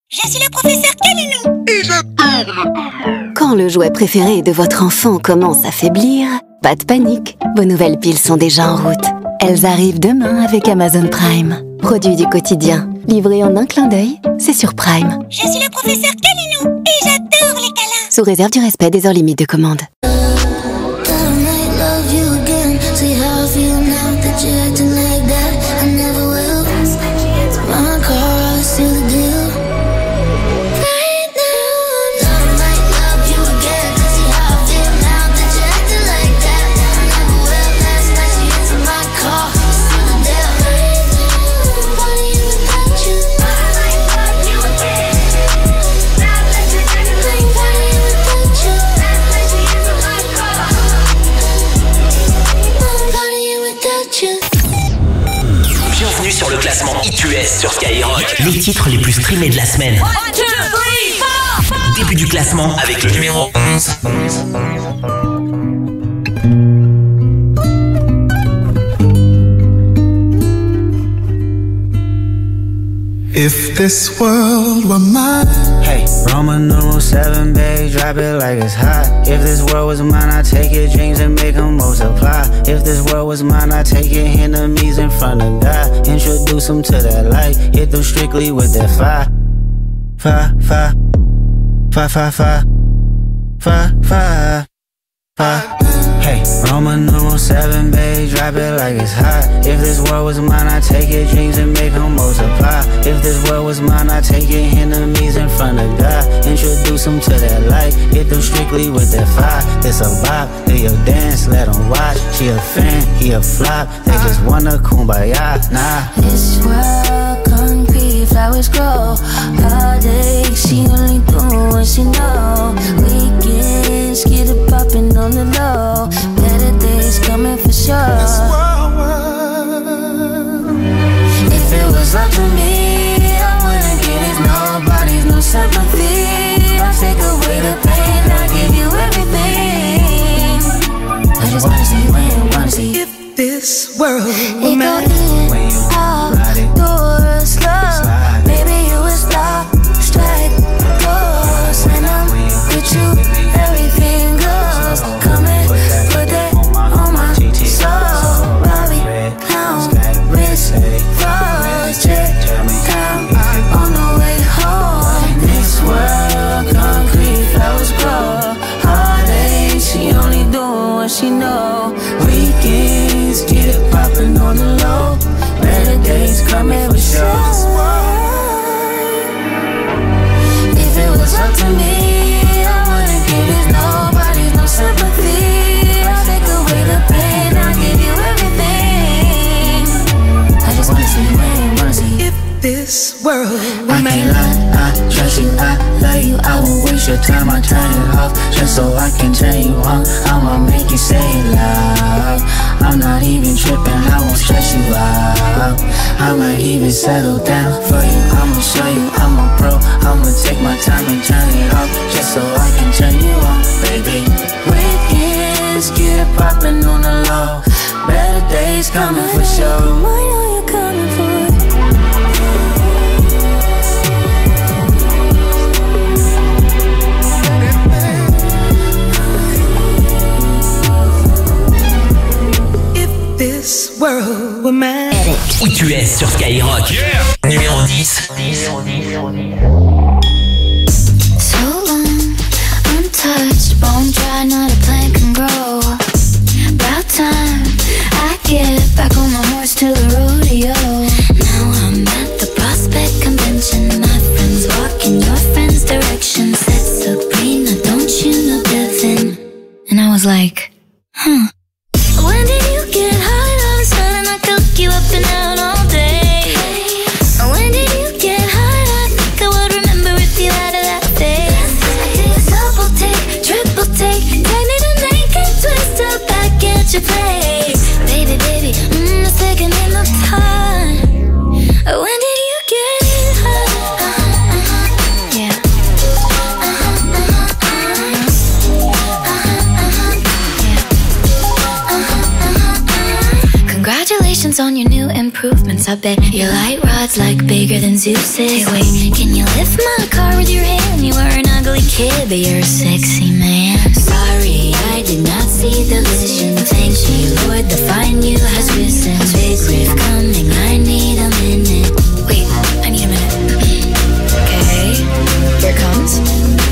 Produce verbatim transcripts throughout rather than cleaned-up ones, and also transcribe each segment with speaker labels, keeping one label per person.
Speaker 1: Je suis le professeur Kalinou.
Speaker 2: Et j'adore.
Speaker 3: Quand le jouet préféré de votre enfant commence à faiblir, pas de panique, vos nouvelles piles sont déjà en route. Elles arrivent demain avec Amazon Prime. Produit du quotidien, livré en un clin d'œil, c'est sur Prime.
Speaker 1: Je suis le professeur Kalinou et j'adore les câlins.
Speaker 3: Sous réserve du respect des heures limites de commande.
Speaker 4: Bienvenue sur le classement I T U S sur Skyrock. Les titres les plus streamés de la semaine. One, two, three, four, four. Début du classement avec le numéro onze.
Speaker 5: If this world were mine.
Speaker 6: Hey, Roman numeral seven, babe, drop it like it's hot. If this world was mine, I'd take your dreams and make them multiply. If this world was mine, I'd take your enemies in front of God. Introduce them to that light, hit them strictly with that fire. Fire, fire, fire, fire, fire, fire, fire, fire. Hey, Roman numeral seven, babe, drop it like it's hot. If this world was mine, I'd take your dreams and make them multiply. If this world was mine, I'd take your enemies in front of God. Introduce them to that light, hit them strictly with that fire. This a vibe, they a dance, let them watch. She a fan, he a flop, they just wanna kumbaya, nah.
Speaker 7: This world concrete, flowers grow. Heartache, she only do what she know. Weekends, get it poppin' on the low. Better days coming for sure. If it was up to me, I wouldn't give it nobody's no sympathy. I'll take away the pain, I'll give you everything. I just wanna see, when, wanna see.
Speaker 5: If this world were
Speaker 7: It
Speaker 5: mine.
Speaker 7: go in, out, doors, slow. Maybe you would stop, strike, close. When I'm with you, everything goes. Come and put that on my soul. Robbie, pound, wrist, froze, check, down, on the way home. This world, concrete, flowers grow. Heartache, she only doing what she know. Weekends, get it poppin' on the low. Better days coming for sure. If it was up to me, I wouldn't give it nobody's no sympathy. I'll take away the pain, I'll give you everything. I just wanna see, man, wanna see.
Speaker 5: If this world were
Speaker 6: I
Speaker 5: mine.
Speaker 6: can't lie, I trust you, I love you. I won't waste your time, I turn it off just so I can turn you on. I'ma make you say it loud. I'm not even tripping, I won't stress you out. I'ma even settle down for you. I'ma show you I'm a pro. I'ma take my time and turn it off just so I can turn you on, baby. Weekends, get it poppin' on the low. Better days coming for sure.
Speaker 7: I know you're coming for it.
Speaker 5: This world were mine.
Speaker 4: I T U S sur Skyrock. Yeah. Numéro dix.
Speaker 7: So long, untouched, bone dry, not a plant can grow. About time I get back on my horse to the rodeo. Now I'm at the Prospect Convention. My friends walk in your friend's direction. Said Sabrina, don't you know Devin? And I was like, huh. When did you get high all of a sudden? I could hook you up and out all day. When did you get high? I think I would remember if you had a that face. I did a double take, triple take. Take me to naked, twist up back at your place. Baby, baby, mm, it's taking enough time. When did you get high? Uh-huh, uh-huh, yeah. Uh-huh, uh-huh, uh-huh. Uh-huh, uh-huh, yeah. Congratulations on your new improvements. I bet your light rod's like bigger than Zeus's. Hey, wait, can you lift my baby, you're a sexy man. Sorry, I did not see the vision. Thank you, Lord, the fine you has risen. Big riff coming, I need a minute. Wait, I need a minute. Okay, here it comes.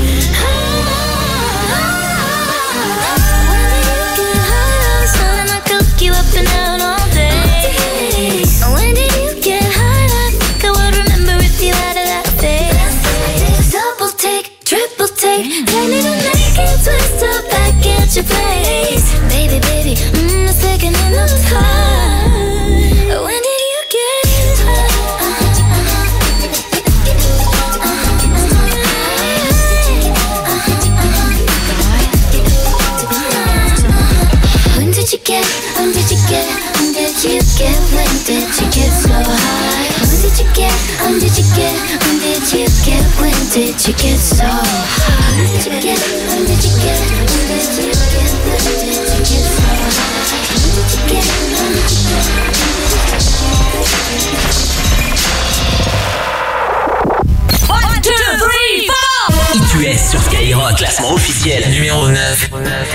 Speaker 7: You up and down all day. When did you get high? I think I would remember if you had a that face. Double take, triple take, can't even make it twist up back at your place. Baby, baby, mmm, a second in the car. When did you get high? When did you get? When did you get? When did you get? When did you get so high? When did you get? When did you get? When did you get? When did you get so high? When did you get? When did you get? When did you get? When did you get so high? When did you get? When did you get?
Speaker 4: One, two, three, four. I T U S sur Skyrock, classement officiel numéro neuf.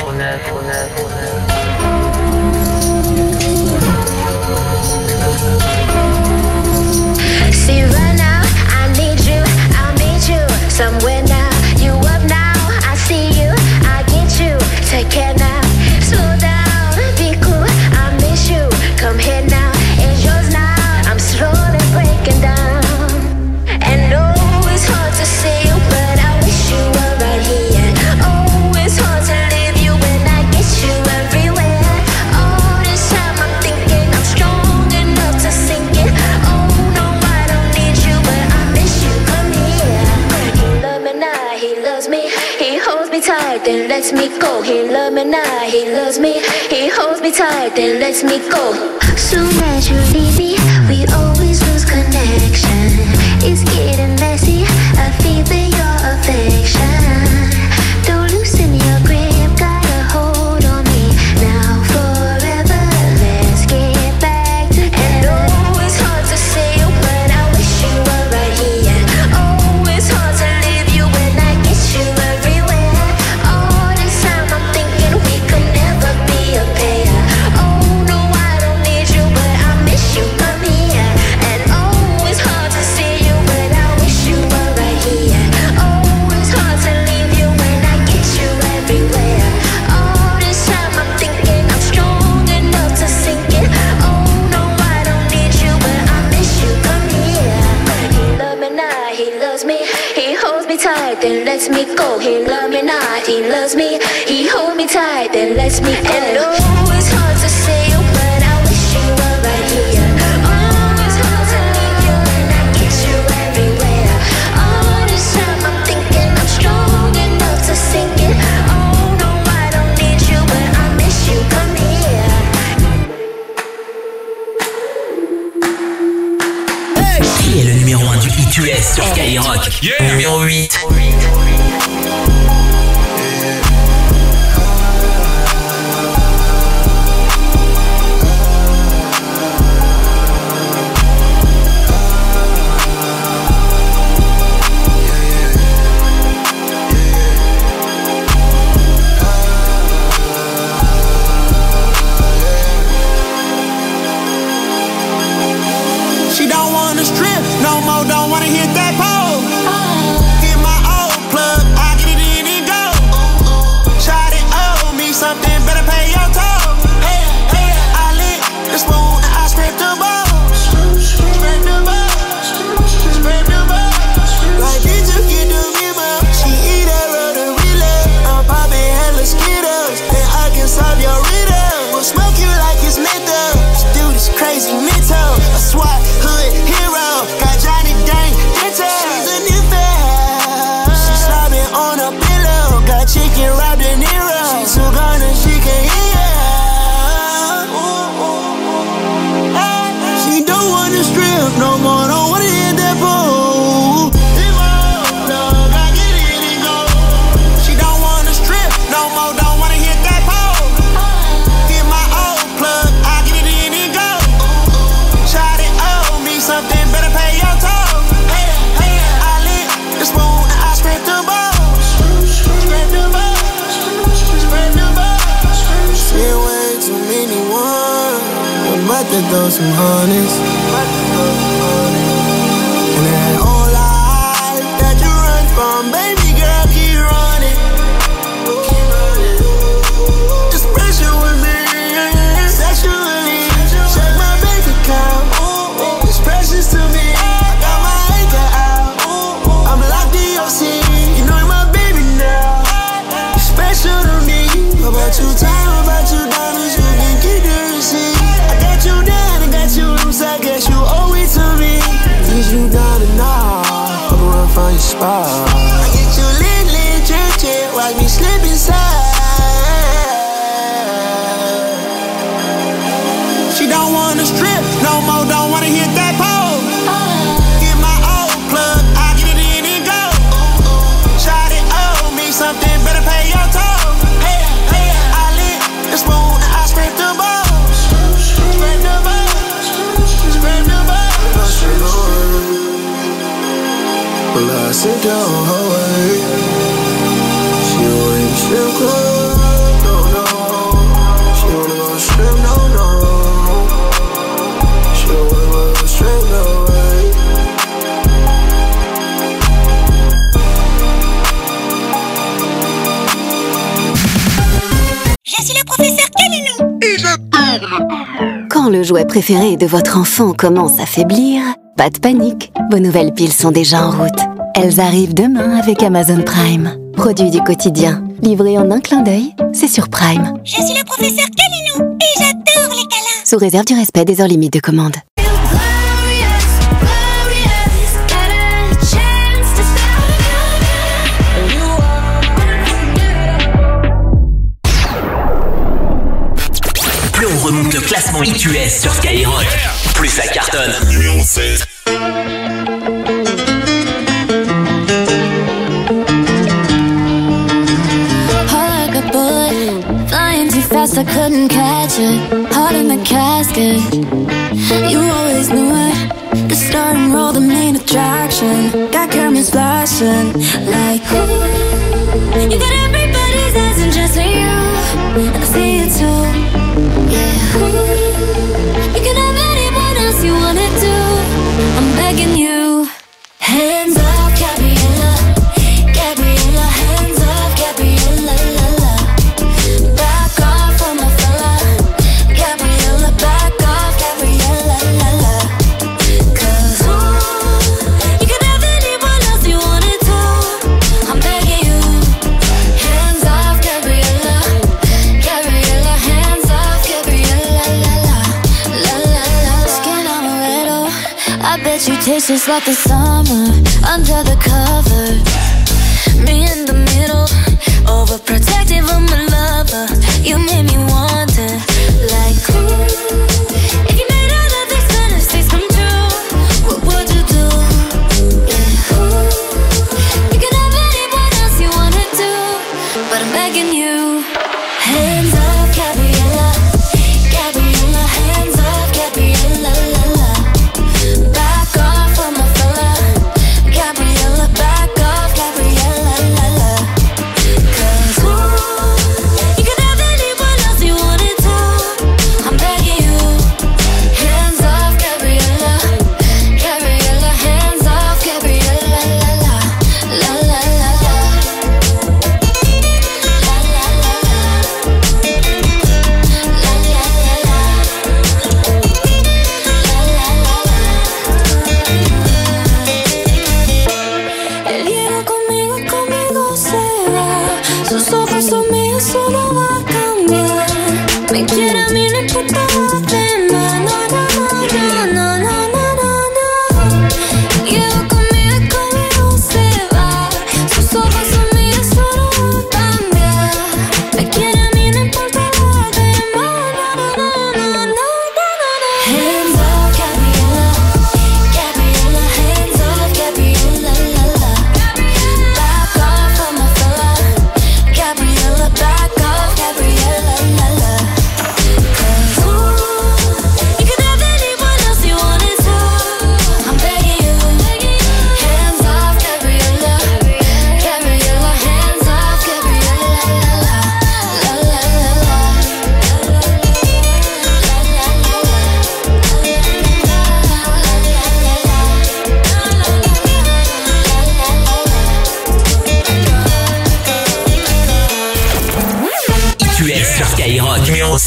Speaker 2: See right now, I need you, I'll meet you somewhere now. You up now, I see you, I get you. Take care now, slow down, be cool, I miss you. Come here now, it's yours now. I'm slowly breaking down. And oh, it's hard to see you, but I wish you were right here. Oh, it's hard to leave you when I get you everywhere. All this time I'm thinking I'm strong enough to sink it. Oh no, I don't need you, but I miss you. Come here. He loves me now, he loves me. He holds me tight, then lets me go. He loves me now, he loves me. He holds me tight, then lets me go. Soon as you leave me, we always lose connection. It's getting messy, I feel your affection. Don't loosen your grip, got a hold on me now forever. Let's get back together. And oh, it's hard to see you, but I wish you were right here. Oh, it's hard to leave you when I get you everywhere. All this time I'm thinking we could never be a pair. Oh no, I don't need you, but I miss you. Come here. And oh, it's hard to see you, but I wish you were right here. Oh, it's hard to leave you when I get you everywhere. All this time I'm thinking I'm strong enough to sink it. Oh no, I don't need you, but I miss you. Come here. He loves me now, he loves me. He holds me tight, then lets me go. He loves me now, he loves me. He holds me tight, then lets me go. And oh, it's hard to see you, but I wish you were right here. Oh, it's hard to leave you when I get you everywhere. All this time I'm thinking I'm strong enough to sink it. Oh no, I don't need you, but I miss you. Come here.
Speaker 4: Qui est le numéro un du I T U S sur Skyrock? Numéro huit.
Speaker 8: She don't wanna strip no more, don't wanna hit that pole. Hit my old plug, I
Speaker 5: some honeys. And that whole life that you run from, baby girl, keep running. Just pressure with me, sexually. Check my bank account, it's precious to me. I got my anchor out, I'm locked in your seat. You know you're my baby now, you're special to me. About you time, about you diamonds, you can keep the receipt. I got you down, I got you loose, I guess you owe it to me. Is you down and out, I'ma run from your spot. I get you lit, lit, jet, jet, watch me slip inside. She don't wanna strip, no more, don't wanna hit that pole. Get my old plug, I get it in and go. Shot it, owe me something, better pay your toll. Hey, hey, I lit the spoon and I scrape the balls. Scrape the balls, scrape the balls. Well, I sit down her way. She wanna strip club, no, no. She wanna go strip, no, no. She wanna go strip, no way.
Speaker 1: Je suis le professeur Kalinou. Et j'adore.
Speaker 3: Quand le jouet préféré de votre enfant commence à faiblir, pas de panique, vos nouvelles piles sont déjà en route. Elles arrivent demain avec Amazon Prime. Produit du quotidien, livré en un clin d'œil, c'est sur Prime.
Speaker 1: Je suis le professeur Kalinou. Et j'adore les câlins.
Speaker 3: Sous réserve du respect des heures limites de commande.
Speaker 4: Plus on remonte le classement I Q S sur Skyrock, plus ça cartonne. Numéro sept.
Speaker 7: Fast, I couldn't catch it. Heart in the casket. You always knew it. The star and roll, the main attraction. Got cameras flashing like ooh. You got everybody's eyes and just for you. And I see it too. Yeah. Ooh. You can have anyone else you wanna do. I'm begging you. Hands off, Gabriella. Gabriella, hands off, Gabriella. La, la. Back off from my fella. Gabriella, back off, Gabriella. La, la. Cause ooh, you can have anyone else you wanna do. I'm begging you. Hands off, Gabriella. Gabriella, hands off, Gabriella. La, la. La, la, la. Skin amaretto. I bet you taste just like the summer under the cover. Me in the middle, overprotective of my lover. You made me wonder, like ooh, if you made all of these fantasies come true, what would you do? Yeah, ooh, you can have anyone else you wanna do, but I'm begging you. Hands off, Gabriella. Gabriella, hands off, Gabriella. La, la. Back off from my fella. Gabriella, back off,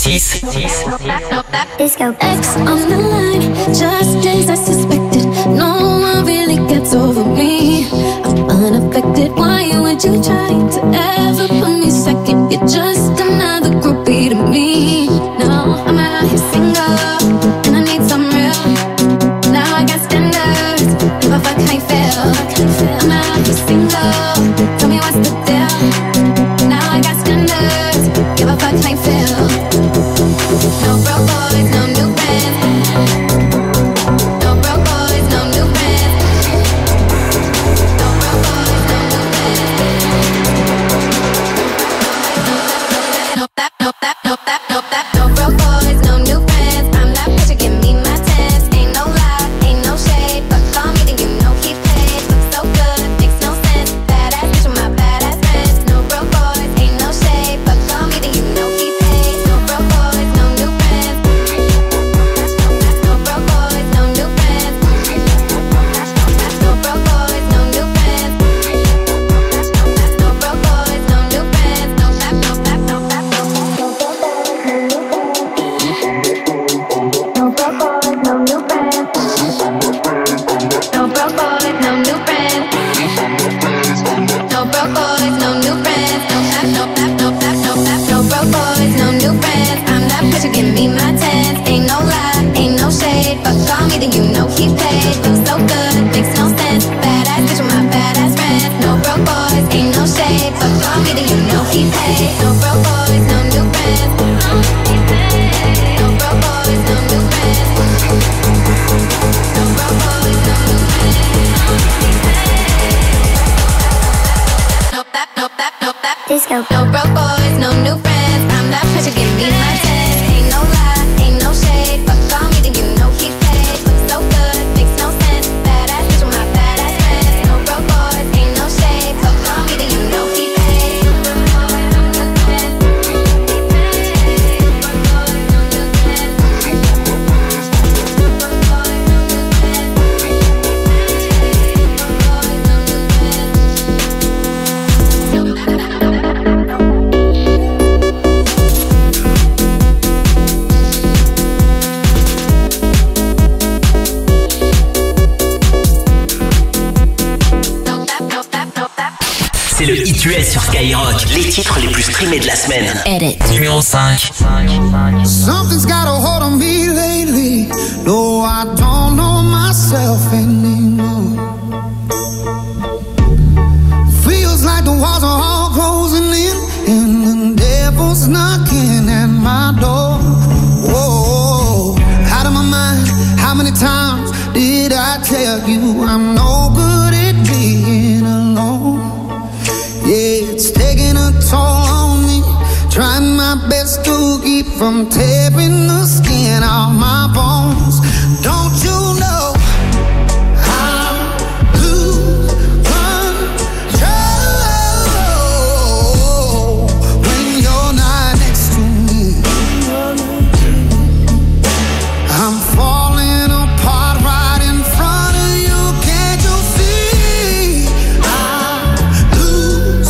Speaker 4: six.
Speaker 7: Disco. X on the line, just as I suspected. No one really gets over me. I'm unaffected. Why would you try to ever put me second? You're just another groupie to me. No, I'm out here single, and I need some real. Now I got standards, if I fuck I fail. I'm out here single, tell me what's the deal. Now I got standards, give a fuck I fail. No broke boys, no new friends. No broke boys, no new friends. No broke boys, no new friends. No that, no that, no that, no that. No broke boys, no new friends. I'm that bitch, give me my tens. Ain't no lie, ain't no shade, but call me then you know he paid. Looks so good, makes no sense. Badass bitch with my badass friends. No broke boys, ain't no shade, but call me then you know he paid. No broke boys, no new friends. No broke boys, no new friends. No broke boys, no new friends. No broke boys, no new friends. No that, no that, no that, no that. No broke boys, no new friends. No broke boys, no new friends. No broke boys, no new friends. No that, no that, no that, no that. No broke boys, no new friends. I'm that bitch, give me my tens. Ain't no lie, ain't no shade, but call me then you know he paid. Looks so good, makes no sense. Badass bitch with my badass friends. No broke boys, ain't no shade, but call me then you know he paid. No broke boys, no new friends. No broke boys, no new friends. No broke boys, no new friends. No that, no that, no that. Disco. No broke boys, no new friends. I'm that pressure, give me my tens. Ain't no lie, ain't no shade, but call me then you know he paid. Looks so good, makes no sense. Badass bitch with my badass friends. No broke boys, ain't no shade, but call me then you know he paid. No broke boys, no new friends. No broke boys, no new friends. No broke boys, no new friends. No broke boys, no new friends.
Speaker 4: C'est le It U S sur Skyrock. Les titres les plus streamés de la semaine.
Speaker 3: Edit.
Speaker 4: Numéro cinq.
Speaker 8: Something's got a hold on me lately. No, I don't know myself anymore. Feels like the walls are all closing in, and the devil's knocking at my door. Whoa, out of my mind. How many times did I tell you I'm no good at being alone? Yeah, it's taking a toll on me. Trying my best to keep from tearing the skin off my bones. Don't you know I lose control when you're not next to me? I'm falling apart right in front of you. Can't you see? I lose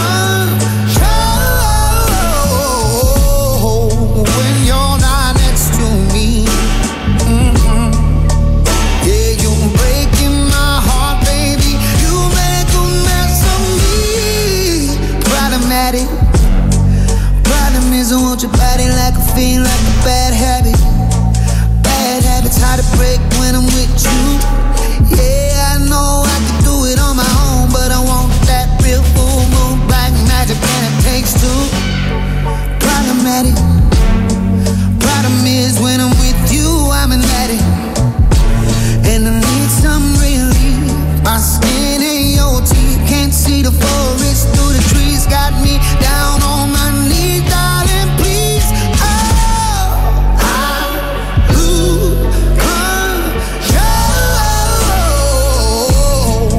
Speaker 8: control when you're not next to me. Mm-hmm. Yeah, you're breaking my heart, baby. You make a mess of me. Problematic. Problem is I want your body like a fiend, like a bad habit. Bad habits hard to break when I'm with you. Yeah, I know I can do it on my own, but I want that real full moon black magic, and it takes two. Problematic. Problem is when I'm with you, I'm an addict, and I need some relief. My skin ain't your teeth, can't see the forest through the trees. Got me down on my knees, darling, please. Oh, I lose control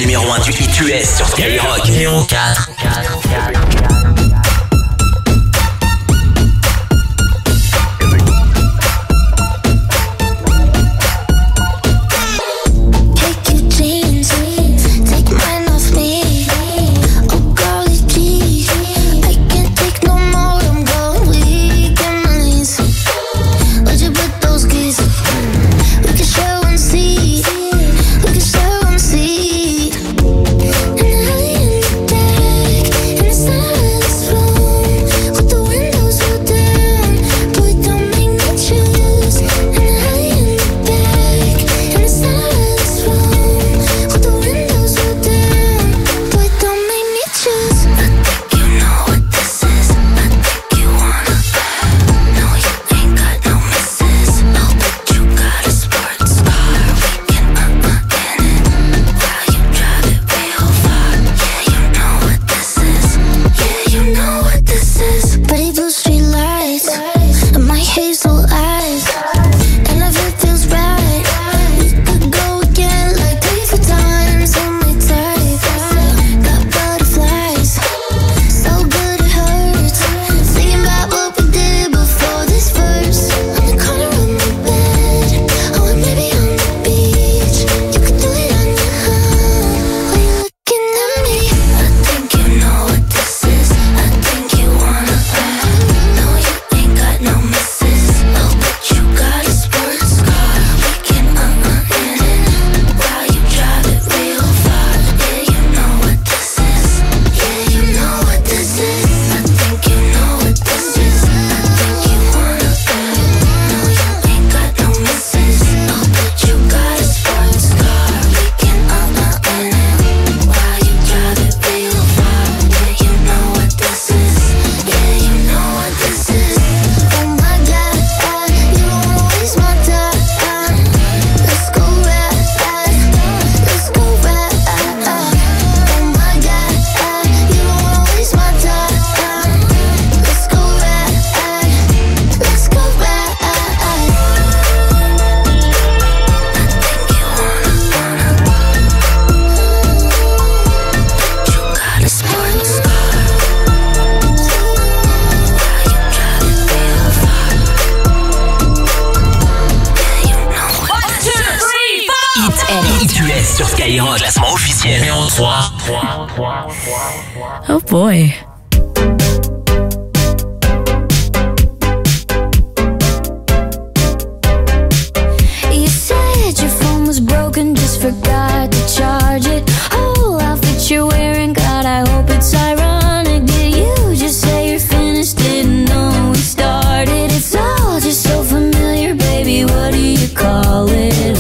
Speaker 4: numéro un du hit U S sur Skyrock. Numéro quatre. Classement officiel numéro trois.
Speaker 9: Oh boy.
Speaker 7: You said your phone was broken, just forgot to charge it. Whole outfit you're wearing, God, I hope it's ironic. Did you just say you're finished? Didn't know we started. It's all just so familiar, baby. What do you call it?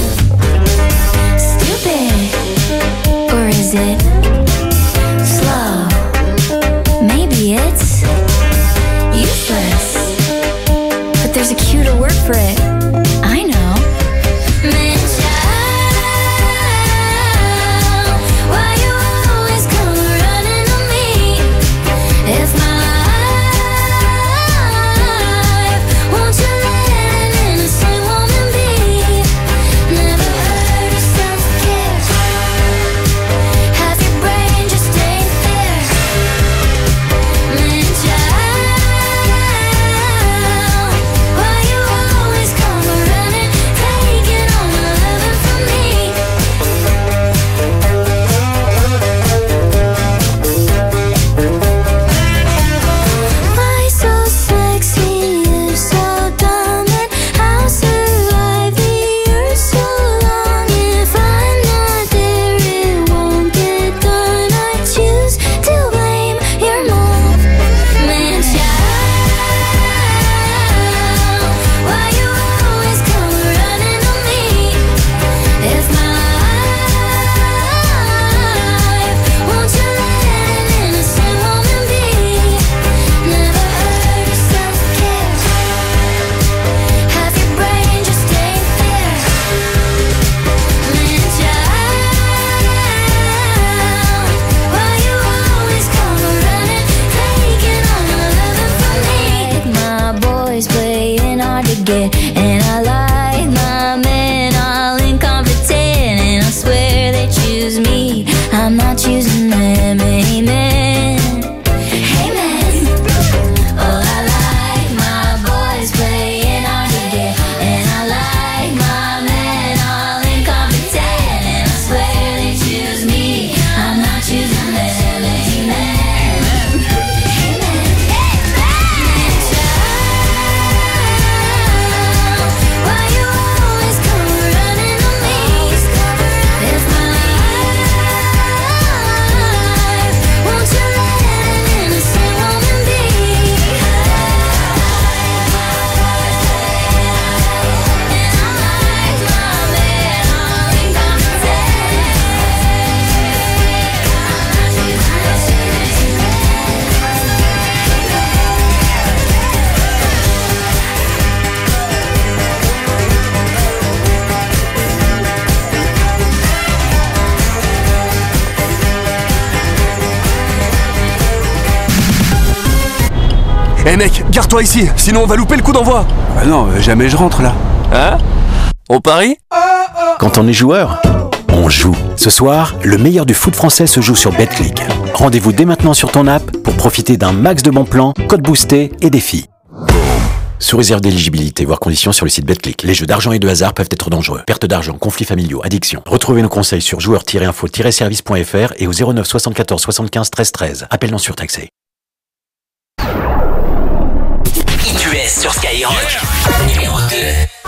Speaker 7: Stupid. Or is it slow? Maybe it's useless. But there's a cuter word for it. I know. Man, child, why you always come running to me? If my life, won't you let an innocent woman be? Never heard of self-care. Half your brain just ain't there. Man, child, why you always come running, taking all my loving from me? Why so sexy, you so dumb, and I'll survive the earth so long. If I'm not there, it won't get done. I choose to blame your mom. Man, child, why you always come running to me? If my life, won't you let an innocent woman be? Never heard of self-care. Half your brain just ain't there. Man, child, why you always come running, taking all my loving from me? My boys playing hard to get, and I like my men all incompetent, and I swear they choose me I'm not choosing them, amen. Amen. Oh, I like my boys playing hard to get, and I like my men all incompetent, and I swear they choose me, I'm not choosing them, amen.
Speaker 9: Eh hey mec, garde-toi ici, sinon on va louper le coup d'envoi.
Speaker 10: Bah non, jamais je rentre là.
Speaker 9: Hein? On parie?
Speaker 11: Quand on est joueur, on joue. Ce soir, le meilleur du foot français se joue sur Betclic. Rendez-vous dès maintenant sur ton app pour profiter d'un max de bons plans, codes boostés et défis. Sous réserve d'éligibilité, voire conditions sur le site Betclic. Les jeux d'argent et de hasard peuvent être dangereux. Perte d'argent, conflits familiaux, addiction. Retrouvez nos conseils sur joueurs tiret info tiret service point f r et au zéro neuf soixante-quatorze soixante-quinze treize treize. Appel non surtaxé.
Speaker 4: I T U S sur Skyrock, numéro deux.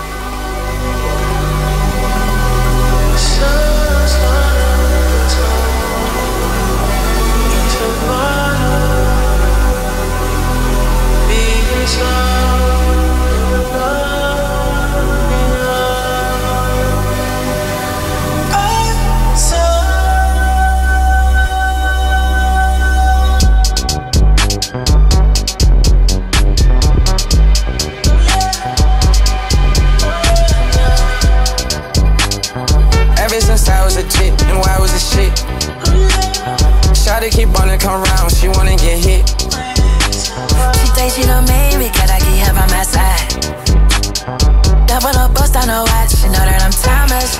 Speaker 12: Shawty keep wanna come round, she wanna get hit.
Speaker 13: She think she done made me, cause I keep her by my side. Double up, bust on her watch, she know that I'm timeless.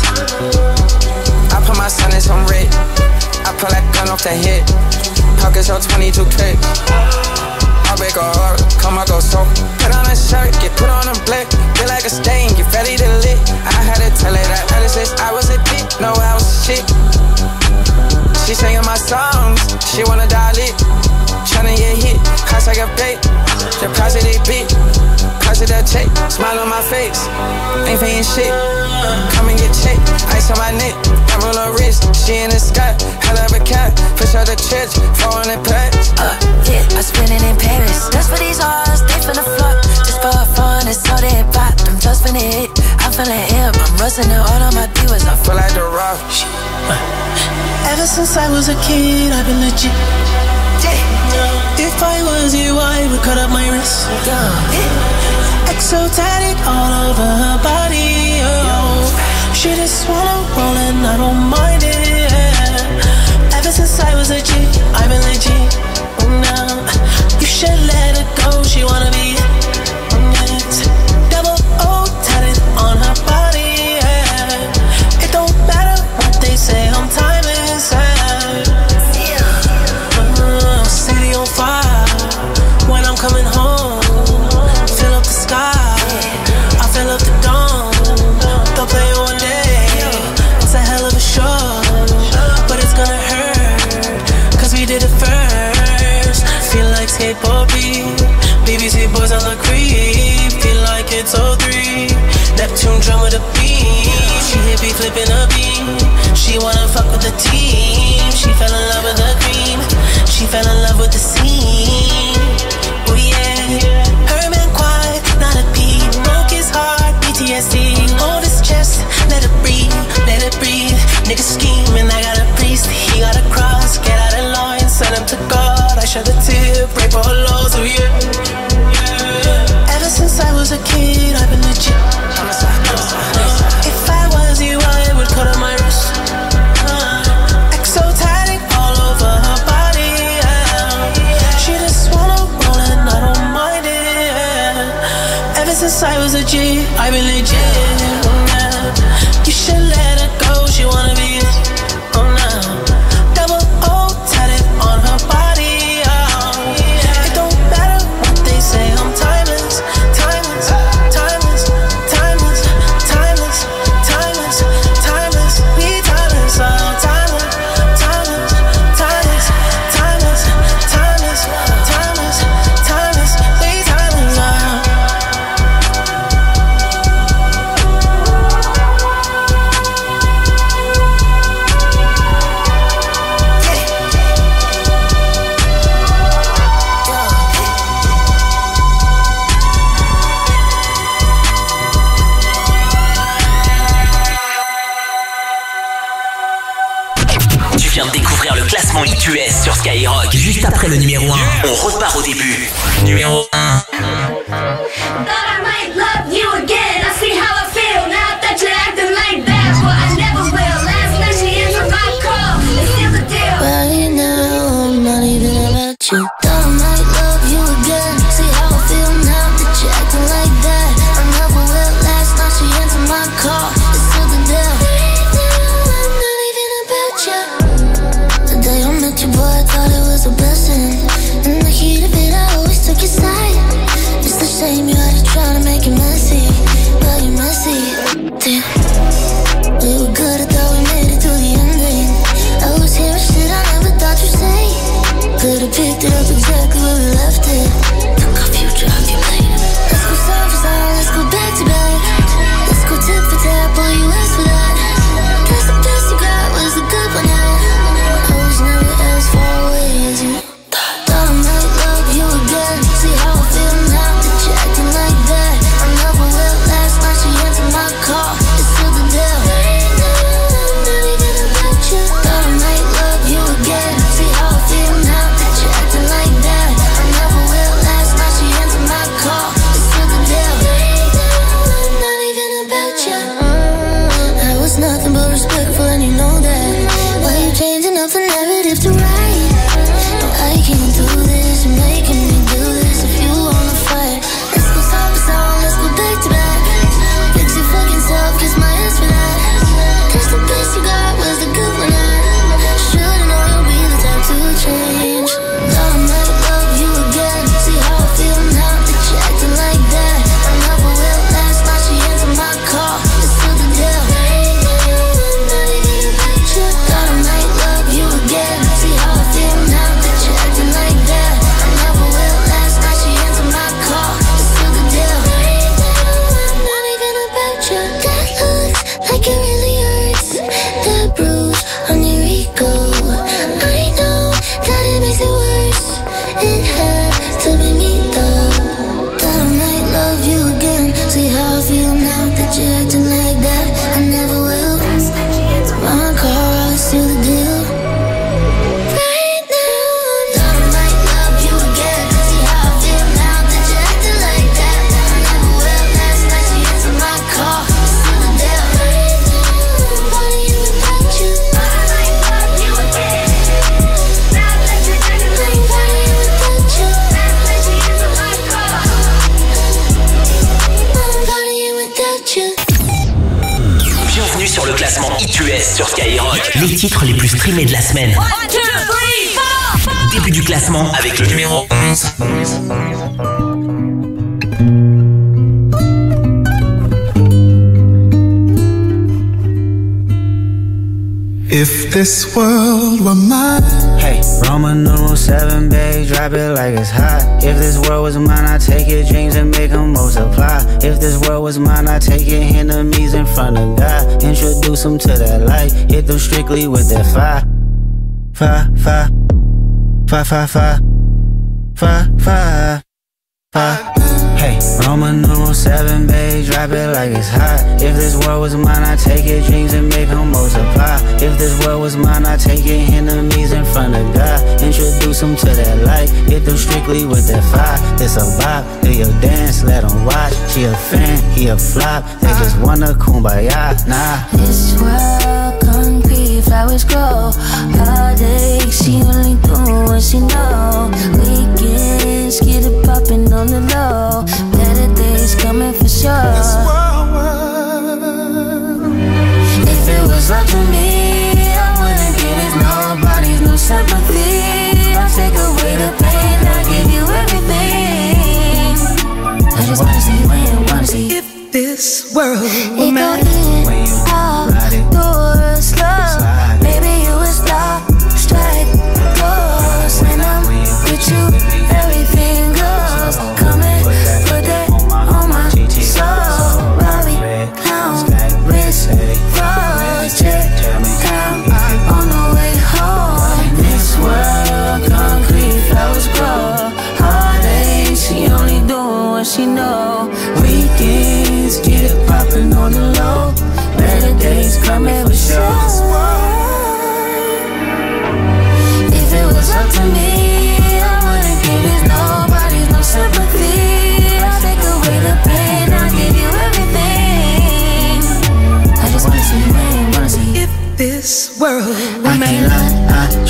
Speaker 12: I put my son in some red, I pull that gun off the head. Pockets on twenty-two clips. I break her heart, come I go so. Put on a shirt, get put on a blick. Feel like a stain, get ready to lit. I had to tell her that ever since I was a dick, no I was shit. She singing my songs, she wanna dial it. Tryna get hit, cost like a bait. The price of they beat, price of that check. Smile on my face, ain't paying shit. Come and get checked, ice on my neck. I'm on her wrist, she in the sky. Hell of a cat, push out the church, four hundred packs.
Speaker 13: Uh, yeah, I spend it in Paris. Just for these hoes, they finna fuck. Just for fun, it's all they pop. I'm just finna hit, I'm feeling hip. I'm rusting it all on my divas. I
Speaker 12: feel like the rock.
Speaker 5: Ever since I was a kid, I've been legit. If I was you, I would cut up my wrist. Exotic all over her body. Oh. She just wanna roll and I don't mind it. Ever since I was a G, I've been legit. Oh, now you should let her go. She wanna be yes. Double O tatted on her body. Yeah. It don't matter what they say, I'm timeless. Uh, city on fire when I'm coming home. Fill up the sky, I fill up the dome. They'll play one day, it's a hell of a show, but it's gonna hurt, cause we did it first. Feel like skateboard beat, B B C boys on the creep. Feel like it's oh three, Neptune drum with a beat. She hit me flipping a beat. She wanna fuck with the team. She fell in love with the cream. She fell in love with the scene. Oh yeah. Her man quiet, not a peep. Broke his heart, P T S D. Hold his chest, let it breathe, let it breathe. Niggas scheming, I got a priest. He got a cross, get out of line, send him to God. I shed a tear, pray for her lows, oh yeah. Ever since I was a kid, I've been legit. If I was you, I would cut on my wrist. Exotic all over her body. Yeah. She just wanna roll and I don't mind it. Ever since I was a G, I've been legit. Yeah. You should let her go, she wanna be it. Oh no.
Speaker 4: viens de découvrir le classement I T U S sur Skyrock. Juste après le numéro un, on repart au début. Numéro un.
Speaker 7: Picked it up exactly where we left it. Took our future calculated. Let's go side for side, let's go back to back. Let's go tip for tap, all you asked for that. Guess the best you got was the good one. I was never as far away as you thought. I might love you again. See how I feel now that you're acting like that. I never will. Last night she answered my call. It's still the deal. I'm not even about you. Thought I might love you again. See how I feel now. Like that, I never will. Last night she answered my call. It's still the deal. I'm not even about you. I was nothing but respectful, and you know that. Why you changing up the narrative to right? No, I can't do this. You're making me do this. If you wanna fight, let's go side by side. Let's go back to back. Fix your fucking self. Kiss my ass for that. Cause the best you got was the good one. I should've known you'll be the type to change. I might love you again. See how I feel now that you're acting like that. I never will. Last night she answered my call. It's still the deal. I'm not even about you. Thought I might love you again. See how I feel now that you're acting like that. I never will. Last night she answered my call. It's still the deal. I'm not even about you. That looks like it really hurts. That bruise on your ego. I know that it makes it worse. It had to be me though. That I might love you again. See how I feel now that you're acting like that. I never will. My car, I'll seal the deal. Right now, that I might love you again. See how I feel now that you're acting like that. I never will. Last night she answered my call. It's still the deal. Right now, I'm calling you without you. I might love you again. Now that you're acting like that.
Speaker 4: Bienvenue sur le classement I T U S sur Skyrock. Les titres les plus streamés de la semaine. One, two, three, four. Début du classement avec le numéro onze.
Speaker 8: If this world were mine.
Speaker 6: Hey, Roman numeral seven, babe, drop it like it's hot. If this world was mine, I'd take your dreams and make them multiply. If this world was mine, I'd take your enemies in front of God. Introduce them to that light, hit them strictly with that fire. Fire, fire, fire, fire, fire, fire, fire, fire. Hey, Roman numeral seven, babe, drop it like it's hot. If this world was mine, I'd take your dreams and make them multiply. If this world was mine, I'd take your enemies in front of God. Introduce them to that light, hit them strictly with that fire. It's a vibe, do your dance, let them watch. She a fan, he a flop, they just wanna kumbaya, nah.
Speaker 7: This world concrete, flowers grow. Heartache, she only do what she know. Weekends, get it poppin' on the low. Better days coming for sure. If it was up to me, I wouldn't give it nobody's no sympathy. I'll take away the pain, I'll give you everything. I just wanna see when, wanna see. If this world were mine, when you ride it, doors slow. Maybe you would stop, strike, close. When I'm with you, everything goes. Come and put that on my soul. Robbie, pound, wrist, froze, check, down, on the way home. This world, concrete, flowers grow. Heartache, she only doing what she know. Weekends, get it poppin' on the low.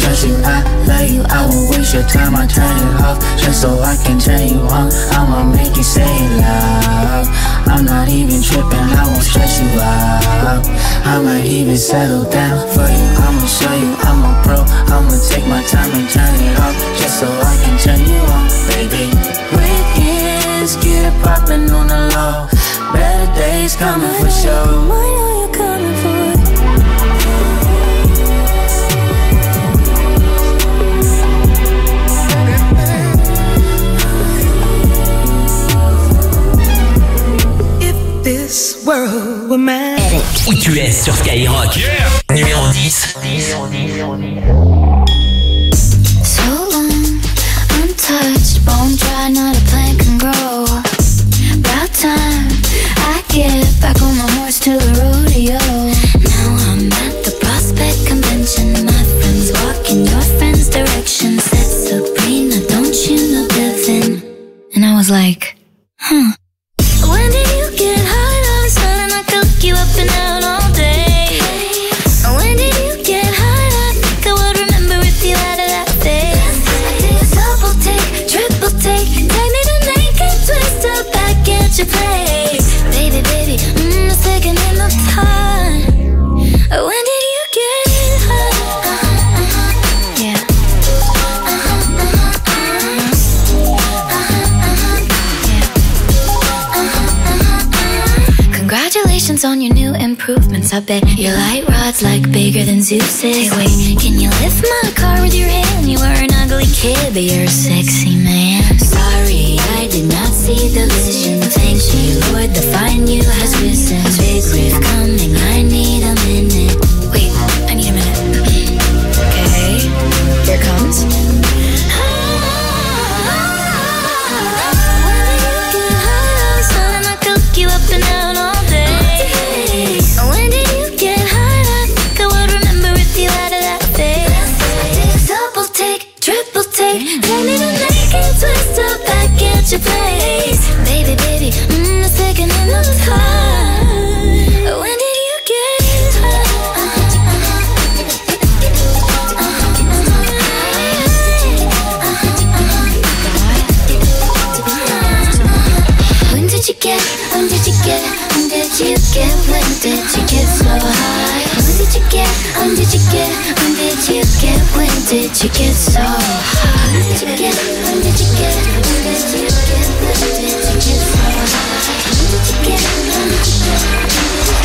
Speaker 6: trust you, I love you, I won't waste your time, I turn it off just so I can turn you on. I'ma make you say it loud. I'm not even tripping, I won't stress you out. I'ma even settle down for you, I'ma show you I'm a pro. I'ma take my time and turn it off just so I can turn you on, baby. Weekends get it poppin' on the low. Better days coming for sure. I know you're coming for it.
Speaker 5: This world were mine.
Speaker 4: Où tu es sur Skyrock? Yeah. Numéro dix.
Speaker 7: So long, untouched, bone dry, not a plant can grow. About time I get back on my horse to the rodeo. Now I'm at the Prospect Convention. My friends walk in your friend's direction. Said Sabrina, don't you know Devin? And I was like, huh. When did you get high? I was smelling like I hook you up and out all day. When did you get high? I think I would remember if you had a that face. I take a double take, triple take, take me to naked twist up back at your place. Baby, baby, mm, it's taking enough time. When did you get high? Uh-huh, uh-huh, yeah. Uh-huh, uh-huh, uh-huh. Uh-huh, uh-huh, yeah. Congratulations on your new improvements. I bet your light rod's like bigger than Zeus's. Hey, wait, can you lift my car with your hand? You were an ugly kid, but you're a sexy man. Sorry, I did not see the vision. Thank you, Lord, the fine you has risen. Big riff coming, I need a minute. Wait, I need a minute. Okay, here it comes. You up and out all day. When did you get high? I think I would remember if you had a that face. Take double take, triple take, take me to naked twist up back at your place. Baby, baby, mm, it's taking enough time. When did you get high? When did you get? When did you get? When did you get? When did you get so high? When did you get? When did you get? When did you get? When did you get so high? When did you get? When did you get? When did you get? When did you get so high? When did you get? When did you get?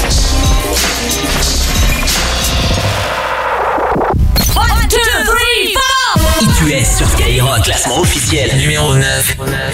Speaker 4: One, two, three, four. Où tu es sur Skyrock, classement officiel numéro neuf.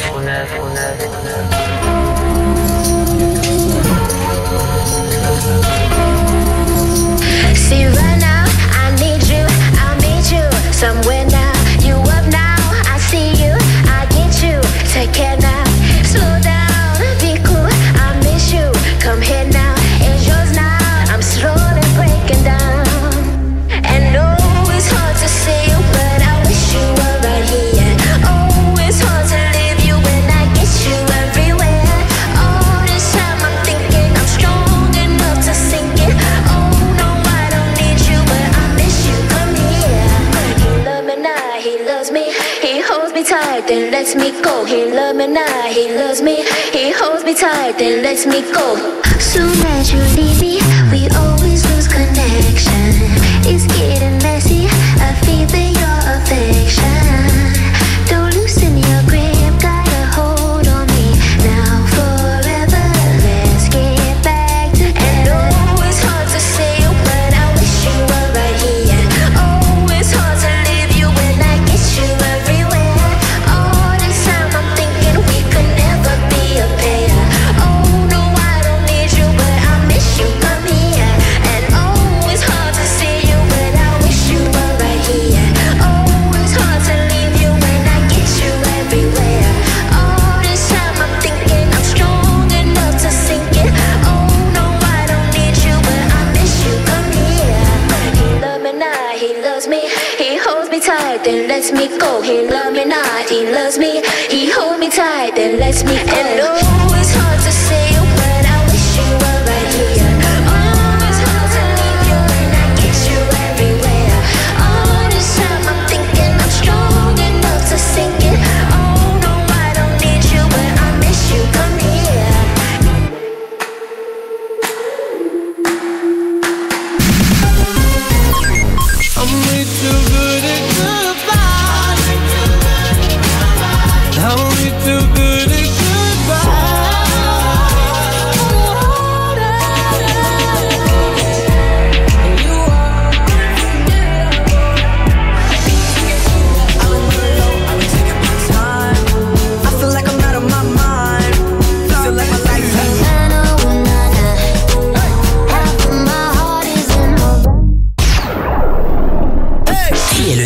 Speaker 2: See right now, I need you, I'll meet you somewhere now. You up now, I see you, I get you. Take care now, slow down, be cool, I miss you. Come here now, it's yours now. I'm slowly breaking down. And no, it's hard to see you, but I wish you were right here. Oh, it's hard to leave you when I get you everywhere. All this time I'm thinking I'm strong enough to sink it. Oh no, I don't need you, but I miss you. Come here. He loves me now, he loves me. He holds me tight, then lets me go. He loves me now, he loves me. He holds me tight, then lets me go. Soon as you leave me, we always lose connection. It's getting messy, I feel your affection. Don't loosen your grip, got a hold on me now forever. Let's get back together. And oh, it's hard to say you, but I wish you were right here. Oh, it's hard to leave you when I get you everywhere. All this time I'm thinking we could never be a pair. Oh no, I don't need you, but I miss you. Come here. And oh, it's hard to see you, but I wish you were right here. Oh, it's hard to leave you when I get you everywhere. All this time I'm thinking I'm strong enough to sink it. Oh no, I don't need you, but I miss you. Come here. He loves me now, he loves me. He holds me tight, then lets me go. He loves me now, he loves me. He holds me tight, then lets me go. And oh, it's hard to say you, but I wish you were right here. Oh, it's hard to leave you when I get you everywhere. All this time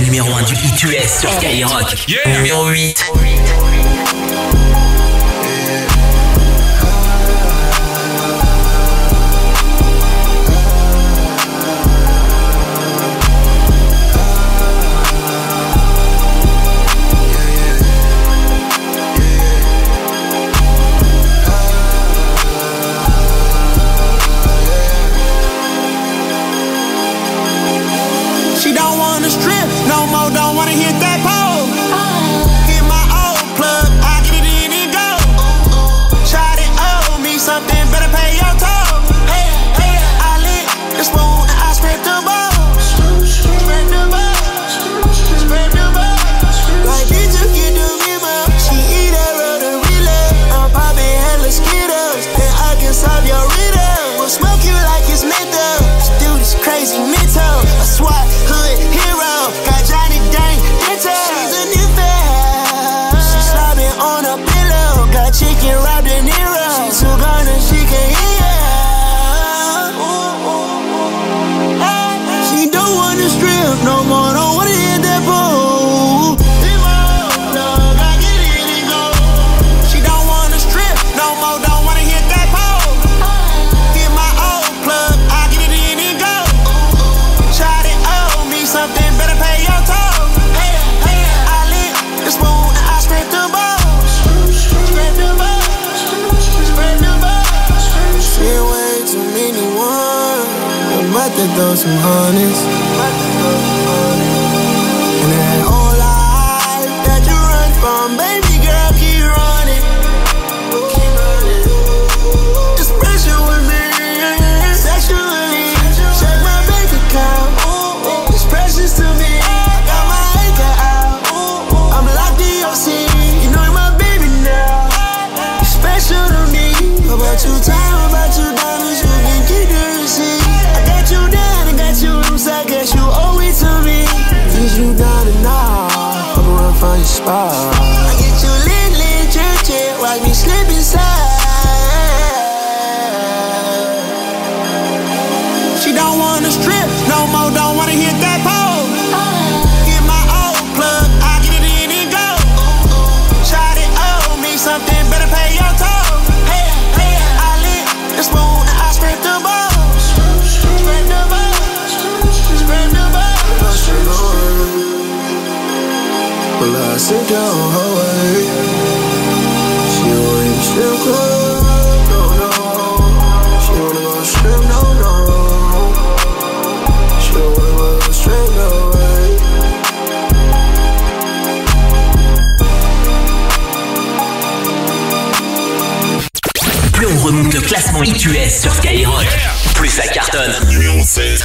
Speaker 4: numéro un du Hit U S sur Skyrock. Yeah. Numéro huit.
Speaker 5: She don't wanna strip no more, don't wanna hit that pole. Get my old plug, I get it in and go. Shawty owe me something, better pay your toll. Hey, hey, I lit the spoon and I scrape the balls. Scrape the balls, scrape the balls. Like, did you get the memo? She eat that Rotorilla. I'm popping hella Skittles, and I can solve your riddle. We'll smoke you like it's menthol. This dude is crazy mental. A SWAT hood hero, got Johnny Dang Dental. She's a new fan. She's slobbing on a pillow, got chicken wrapped in Nero. She's too gone and she can hear. She don't wanna strip no more, don't wanna hit that pool. She don't wanna strip no more, don't wanna hit that pole. Get my old plug, I get it in and go. Shawty owe me something, better pay your toll. Hey, hey, I lit the spoon and I scrape the balls. Scrape the balls, scrape the balls. Seen way too many ones, I'm about to throw some hundreds. And that whole life that you run from, baby girl, keep running. Keep running. It's pressure with me, sexually. Check my bank account. It's precious to me. I got my anchor out. I'm locked in your scene. You know you're my baby now. You're special to me. About you time, about you diamonds, you can keep the receipt. I got you down, I got you loose, I guess you owe it to me. Is you down and off? I'm gonna find your spot. I get you lit, lit, jet, jet, watch me slip inside. She don't wanna strip no more, don't wanna hit that pole. Get my old plug, I get it in and go. Shawty owe me something, better pay your toll. Hey, hey, I lit the spoon and I scrape the balls. Scrape the balls, scrape the balls. Well, I sit down her way. She wanna strip club, no, no. She wanna go strip, no, no. She wanna go straight, no way.
Speaker 4: Plus on remonte le classement Hit U S sur Skyrock, plus ça cartonne. Numéro seize.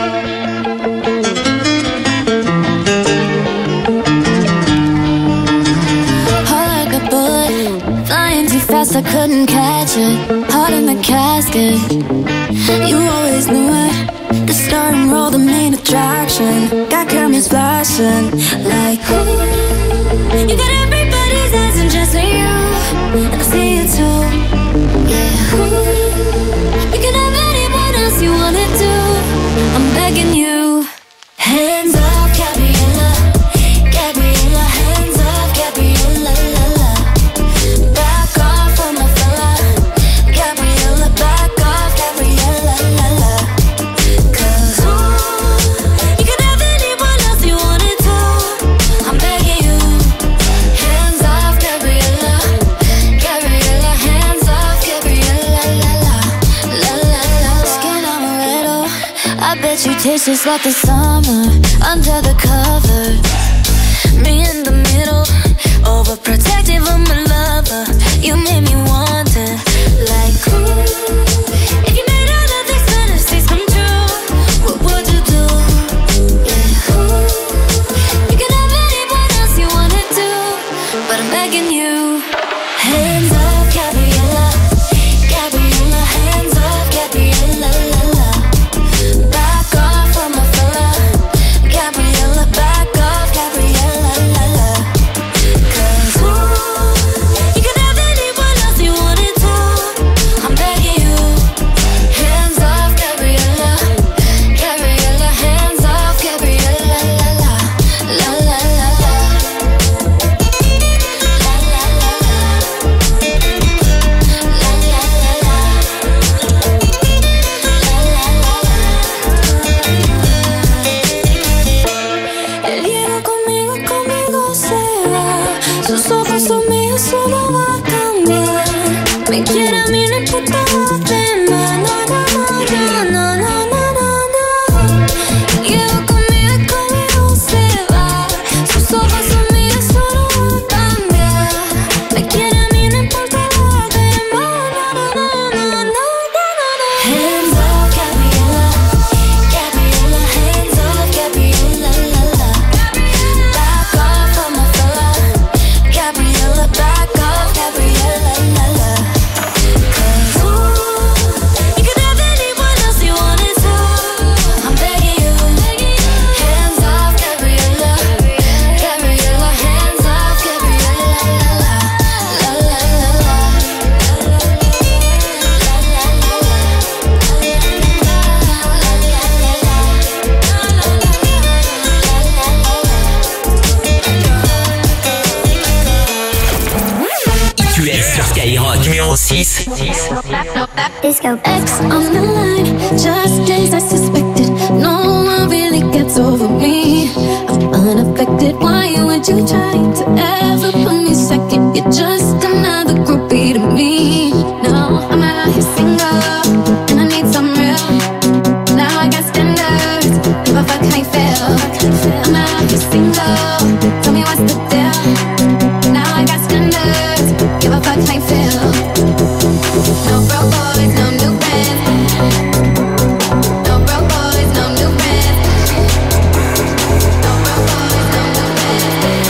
Speaker 7: Heart like a bullet, flying too fast, I couldn't catch it. Heart in the casket, you always knew it. The star and roll, the main attraction. Got cameras flashing like, ooh. You got everybody's eyes and just me, you. And I see it too. Yeah, ooh. You can have anyone else you wanna do. I'm begging you. Hands up, Gabriella. Gabriella, hands up, Gabriella, la la. Back off on my fella. Gabriella, back off, Gabriella, la la. Cause ooh, you can have anyone else you wanna do. I'm begging you. Hands off, Gabriella. Gabriella, hands off, Gabriella, la la. La la la. Skin amaretto, I bet you taste just like the summer. Under the cover, me in the middle, overprotective of my lover. You made me want it, like ooh. If you made all of these fantasies come true, what would you do? Yeah, ooh. You can have anyone else you wanna do, but I'm begging you. Hands up, Gabriella. Gabriella, hands up, Gabriella, la la. Back off from my fella. Gabriella, back off.
Speaker 4: six.
Speaker 7: Disco X on the line, just as I suspected. No one really gets over me. I'm unaffected. Why would you try to ever put me second? You're just another groupie to me. No, I'm out here single, and I need some real. Now I got standards, give a fuck how you feel. I'm out here single, tell me what's the deal. Now I got standards, give a fuck how you feel. No broke boys, no new friends. No broke boys, no new friends. No broke boys, no new friends.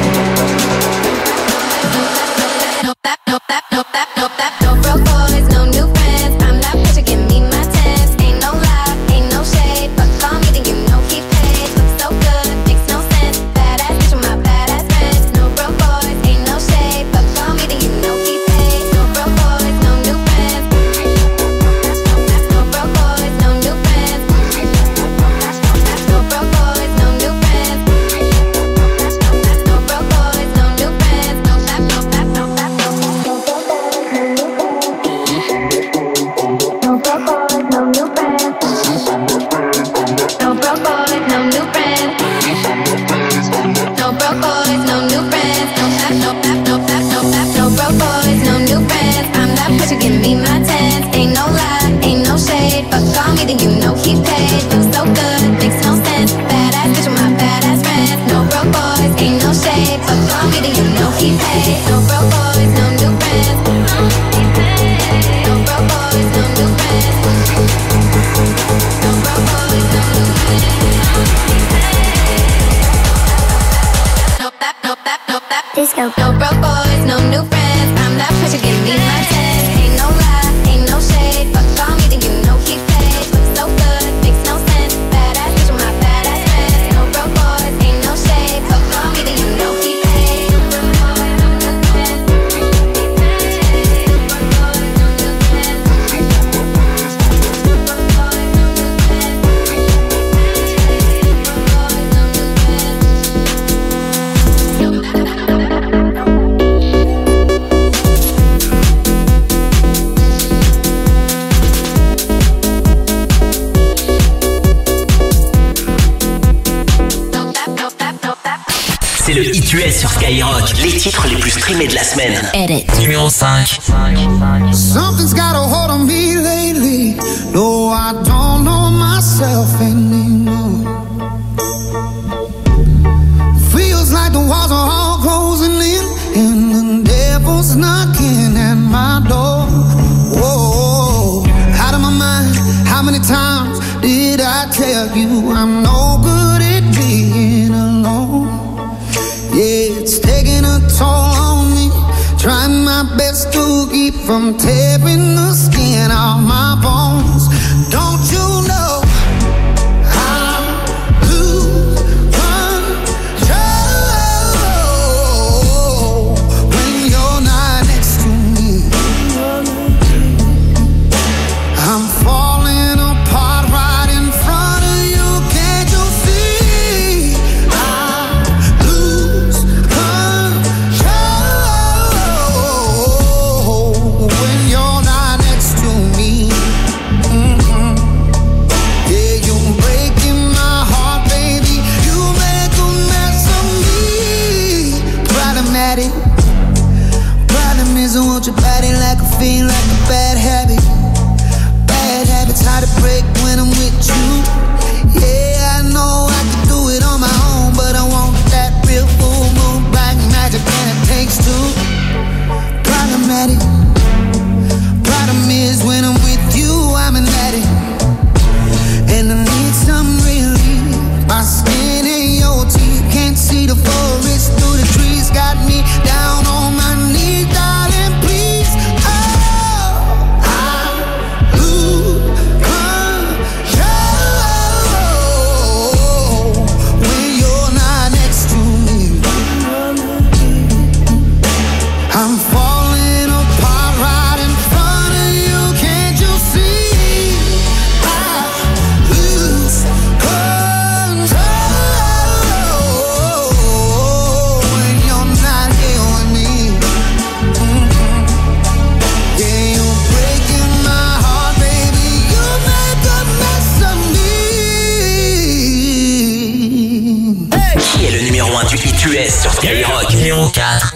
Speaker 7: No that, no that, no that, no that. No broke boys, no new friends. I'm that bitch, give me my tens. Ain't no lie, ain't no shade, but call me then you know he paid. Looks so good, makes no sense. Badass bitch with my badass friends. No broke boys, ain't no shade, but call me then you know he paid. No broke boys, no new friends. No broke boys, no new friends. No broke boys, no new friends. No broke boys, no new friends. No that, no that, no that, no that. No broke boys, no new friends. No broke boys, no new friends. No broke boys, no new friends. No that, no that, no that, no that. No broke boys, no new friends. I'm that bitch, you give me my tens. Ain't no lie, ain't no shade, but call me then you know he paid. Looks so good, makes no sense. Badass bitch with my badass friends. No broke boys, ain't no shade, but call me then you know he paid. No broke boys, no new friends. No broke boys, no new friends. No broke boys, no new friends. No that, no that, no that. Disco. No broke boys, no new friends. I'm that bitch, you give me my tens. Ain't no lie, ain't no shade, but call me then you know he paid. Looks so good, makes no sense. Badass bitch with my badass friends. No broke boys, ain't no shade, but call me then you know he paid. No broke boys, no new friends. No broke boys, no new friends. No broke boys, no new friends.
Speaker 4: C'est le Hit U S sur Skyrock. Les titres les plus streamés de la semaine.
Speaker 3: Edit.
Speaker 4: Numéro cinq.
Speaker 8: Something's got a hold on me lately. No, I don't know myself anymore. Feels like the walls are all closing in, and the devil's knocking at my door. Whoa, out of my mind. How many times did I tell you I'm no good at being alone? Yeah, it's taking a toll on me. Trying my best to keep from tearing the skin off my bones. Don't you know I lose control when you're not next to me? I'm falling apart right in front of you. Can't you see? I lose control when you're not next to me. Mm-hmm. Yeah, you're breaking my heart, baby. You make a mess of me. Problematic. Problem is I want your body like a fiend, like a bad habit. Bad habits hard to break when I'm with you. Yeah, I know I can do it on my own, but I want that real full moon, black magic, and it takes two. Problematic. Problem is when I'm with you, I'm an addict, and I need some relief. My skin in your teeth, can't see the forest through the trees. Got me down on my knees, darling, please. Oh, I lose control when you're not next to me. I'm falling apart right in front of you. Can't you see? I lose control when you're not here with me.
Speaker 4: numéro un du hit U S sur Skyrock. Numéro quatre.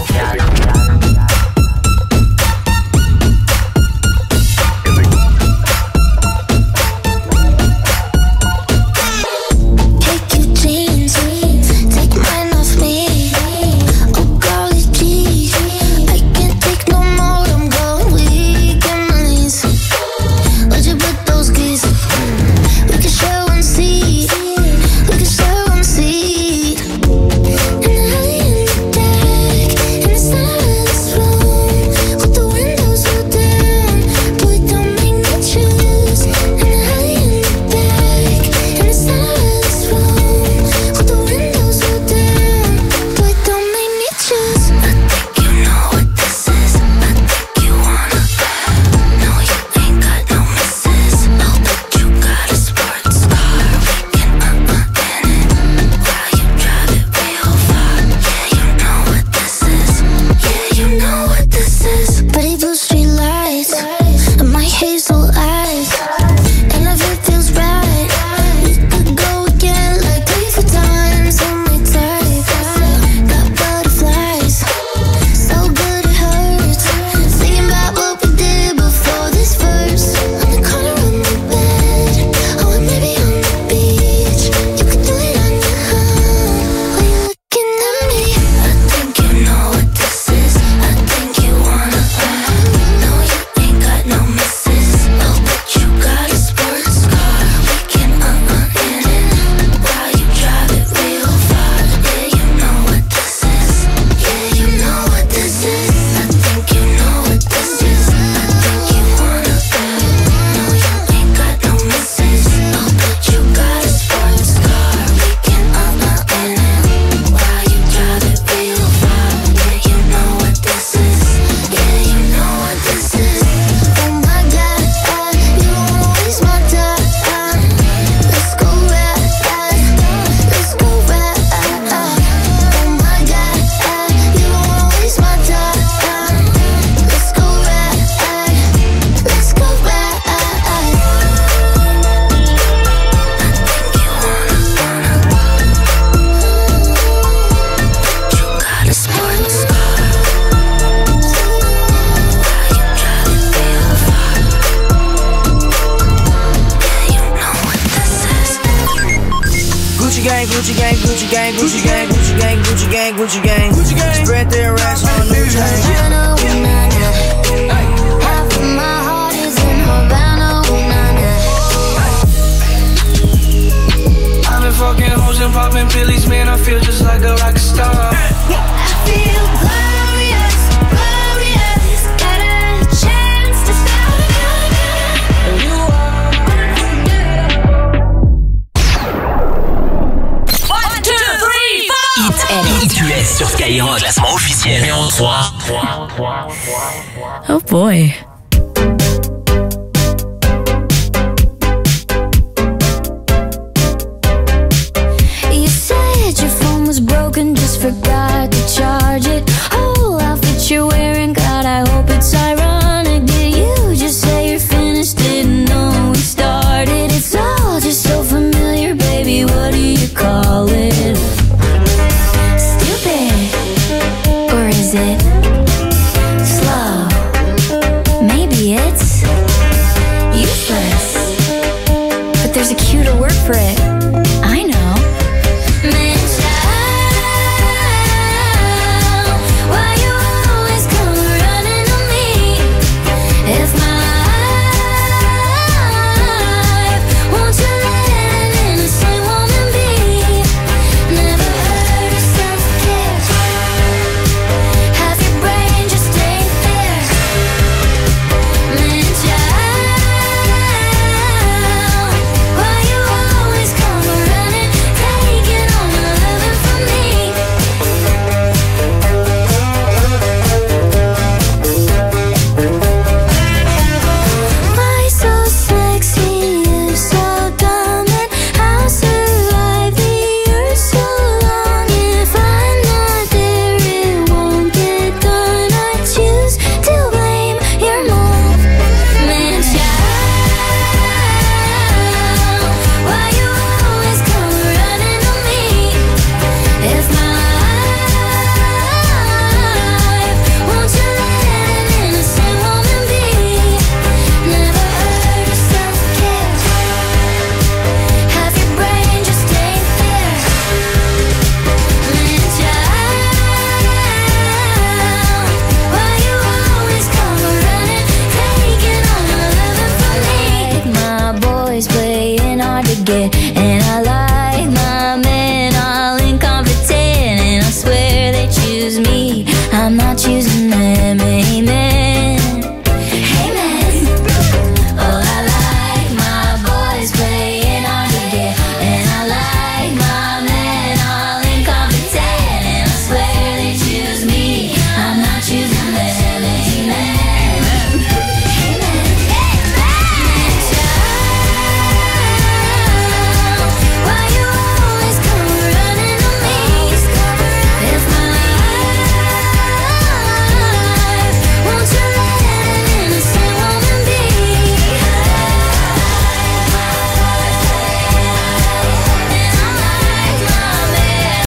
Speaker 14: Gucci gang, Gucci gang, Gucci gang, Gucci gang, Gucci gang, Gucci gang, Gucci gang. Spread their racks on new chain.
Speaker 7: Half of my heart is in Havana, ooh, nah, nah.
Speaker 14: I've been fucking hoes and popping pillies, man. I feel just like a rock star.
Speaker 7: I feel glorious, glorious. Got a chance to start again. You
Speaker 4: Hit U S sur Skyrock, classement officiel numéro trois.
Speaker 15: Oh boy.